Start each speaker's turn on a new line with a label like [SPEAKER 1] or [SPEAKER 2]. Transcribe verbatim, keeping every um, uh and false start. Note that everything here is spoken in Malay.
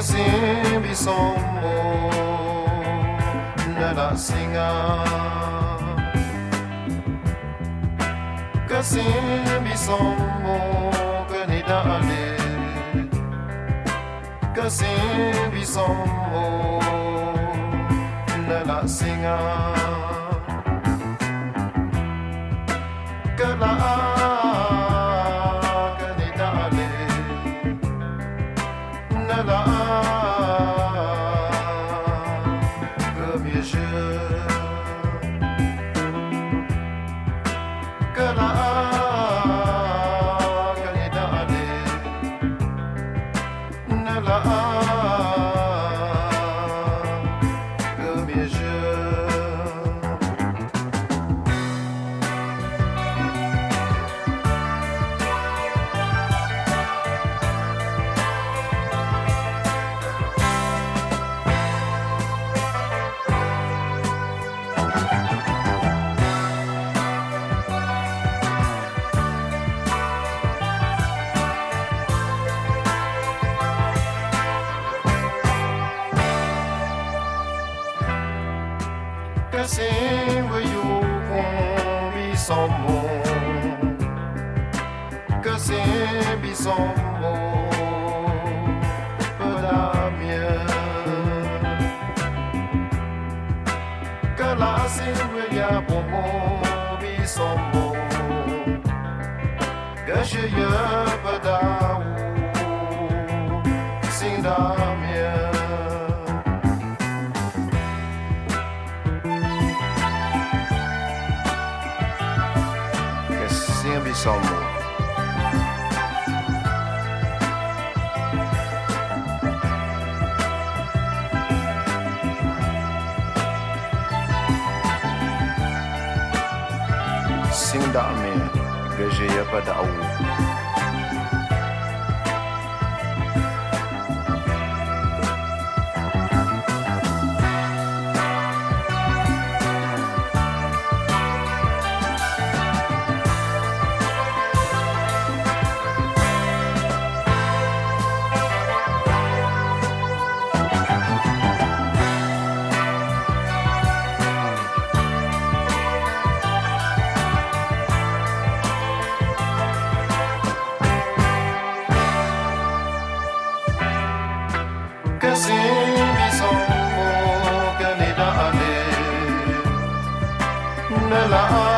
[SPEAKER 1] Simbi somo nala singa Kasimbi somo kanida ale Kasimbi somo nala singa Kala kanida ale nala Assim veio com bisomo Que assim bisomo Pada minha Que lá assim veio com bisomo Que cheia pada o Sim da minha Somo Sinda me gajeya pada au Simbi somo kanida ale nala